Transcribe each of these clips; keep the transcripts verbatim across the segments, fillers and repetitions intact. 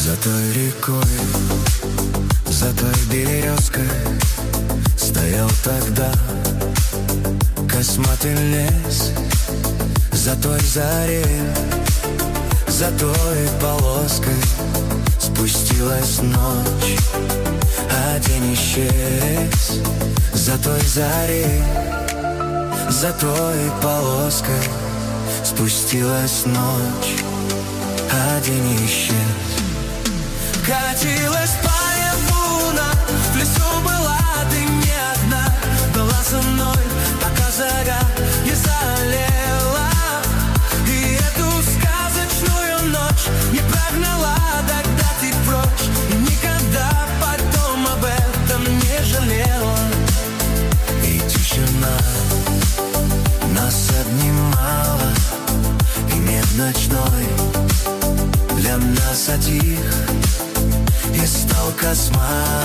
За той рекой, за той березкой стоял тогда косматый лес. За той зарей, за той полоской спустилась ночь, а день исчез. За той зарей, за той полоской спустилась ночь, а день исчез. Катилась по небу луна, в лесу была ты не одна. Была со мной, пока заря не залила, и эту сказочную ночь не прогнала тогда ты прочь, и никогда потом об этом не жалела. И тишина нас обнимала, и мир ночной для нас затих, и стал косматый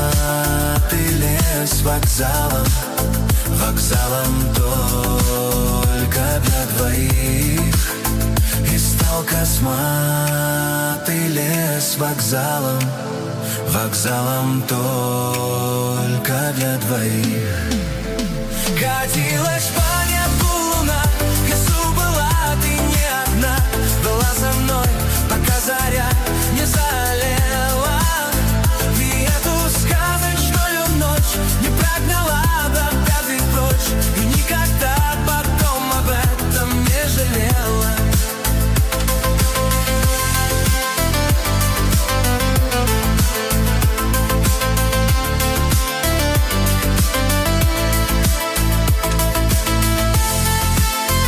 лес вокзалом, вокзалом только для двоих. И стал косматый лес вокзалом, вокзалом только для двоих. Катилась по